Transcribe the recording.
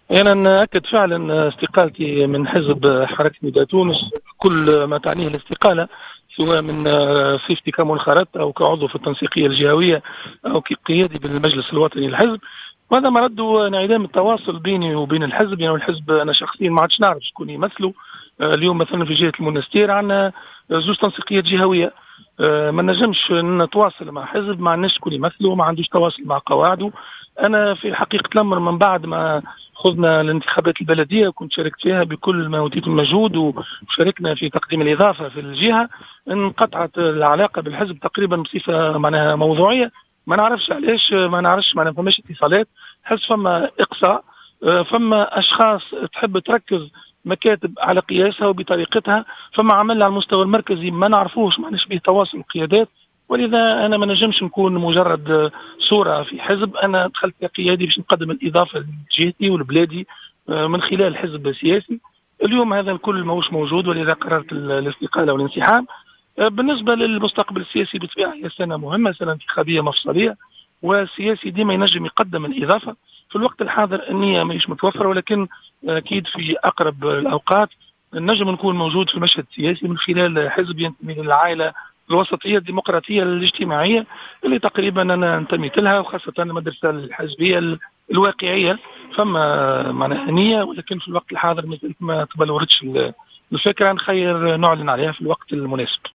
أنا نأكد فعلا استقالتي من حزب حركة نداء تونس، كل ما تعنيه الاستقالة، سواء من صفتي كمنخرط أو كعضو في التنسيقية الجهوية أو كقيادي بالمجلس الوطني للحزب. وهذا مرد انعدام التواصل بيني وبين الحزب. يعني الحزب أنا شخصيا ما عادش نعرف شكون يمثله. اليوم مثلا في جهة المنستير عندنا زوج تنسيقيات جهوية. ما نجمش نتواصل مع حزب ما عندناش شكون يمثله، ما عندوش تواصل مع قواعده. أنا في حقيقة الأمر من بعد ما خذنا الانتخابات البلدية وكنت شاركت فيها بكل ما أوتيت من مجهود، وشاركنا في تقديم الإضافة في الجهة، انقطعت العلاقة بالحزب تقريبا بصفة معناها موضوعية. ما نعرفش علاش، ما نعرفش، ما فماش اتصالات. حس فما إقصاء. فما أشخاص تحب تركز مكاتب على قياسها وبطريقتها. فما عمل على المستوى المركزي ما نعرفوش، ما نشبه تواصل القيادات. ولذا أنا ما نجمش نكون مجرد صورة في حزب. أنا دخلت كقيادي باش نقدم الإضافة لجهتي ولبلادي من خلال حزب سياسي. اليوم هذا الكل ماهوش موجود، ولذا قررت الاستقالة والانسحاب. بالنسبة للمستقبل السياسي بالطبيعة هي سنة مهمة، سنة انتخابية مفصلية، والسياسي ديما ينجم يقدم الإضافة. في الوقت الحاضر النية مش متوفرة، ولكن أكيد في أقرب الأوقات نجم نكون موجود في المشهد السياسي من خلال حزب ينتمي للعائلة الوسطية الديمقراطية الاجتماعية اللي تقريبا أنا انتميت لها، وخاصة المدرسة الحزبية الواقعية. فما معناها نية، ولكن في الوقت الحاضر ما تبلورتش الفكرة. نخير نعلن عليها في الوقت المناسب.